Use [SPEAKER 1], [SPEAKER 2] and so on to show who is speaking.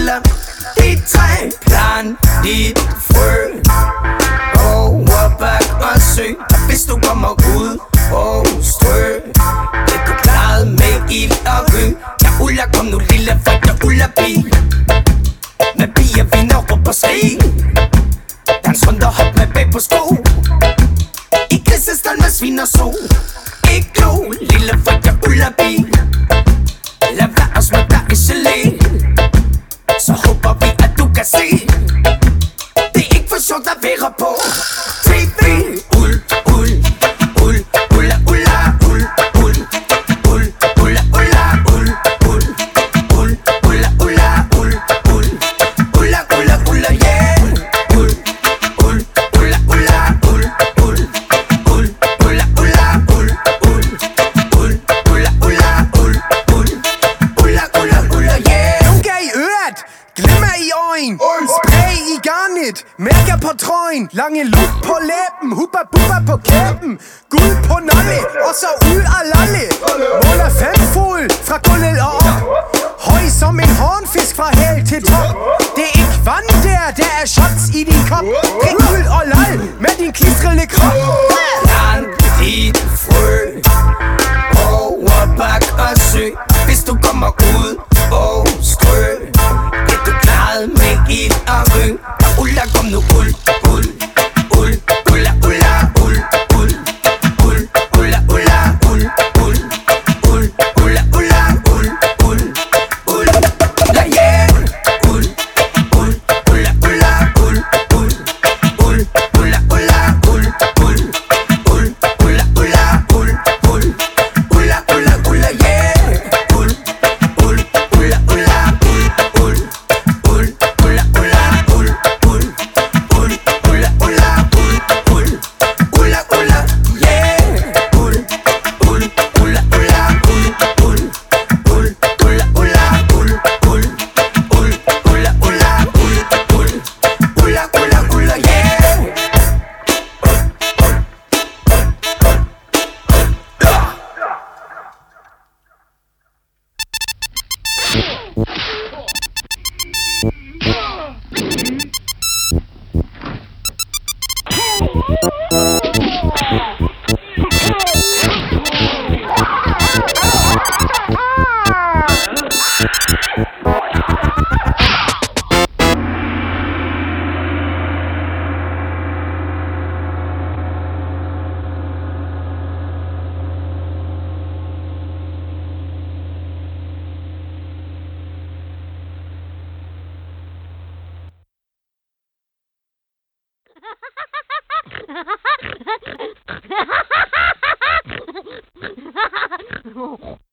[SPEAKER 1] piller. De 3 plan, dit frø. Gå op bag og søg, og hvis du kommer ud og strø, er du klaret med ild og røg. Jeg uller, kom nu lille, for jeg uller bi. Med bier, viner, råb og skrig. Dans rundt og hop med bag på sko. I krisestal med svin og so. Ikke glo, lille, for jeg uller bi. Lad være at smøre dig i gelé. Så håber vi, at du kan se. Det er ikke for sjovt at være på TV. Uld, uld, uld, ulla, ulla, uld, uld, uld, ulla, ulla, uld, uld, uld, ulla, ulla, uld, uld, ulla, ulla, ulla, yeah. Uld, uld, ulla, ulla, uld, uld, uld, ulla, ulla, uld, uld, uld, ulla, ulla, uld, uld, ulla, ulla, ulla, yeah.
[SPEAKER 2] Lunker i øret, glimmer i øjen, spray i garnet, mærker på trøjen, lange lup på læben, huppa buppa på kæben, guld på nolle, og så ud og lalle. Måler 5 fod fra gulvet og op, høj som en hornfisk fra hæl til top. Det er ikke vand der er shots i din kop. Drik ud og lal med din klistrende krop.
[SPEAKER 1] Plant dit frø. Over bak og sø. Hvis du kommer ud og strø, er du klaret med ild og røg. Ulla, kom nu uld, uld, uld, ulla, ulla, uld, uld, uld, ulla, ulla, uld, uld, uld, ulla, ulla, uld, uld, uld, ulla, yeah. Uld, uld, ulla, ulla, uld, uld, uld, ulla, ulla, uld, uld, uld, ulla, ulla, uld, uld, ulla, ulla, ulla, yeah. Uld, uld, ulla, ulla, uld, uld, uld, ulla, ulla, uld, uld, uld, ulla, ulla, uld, uld, ulla, ulla, yeah. Uld, uld, ulla, ulla, uld, uld, uld, ulla, ulla, uld, uld, uld, ulla, ulla, uld, uld, ulla, ulla, ulla, yeah.
[SPEAKER 3] Oh.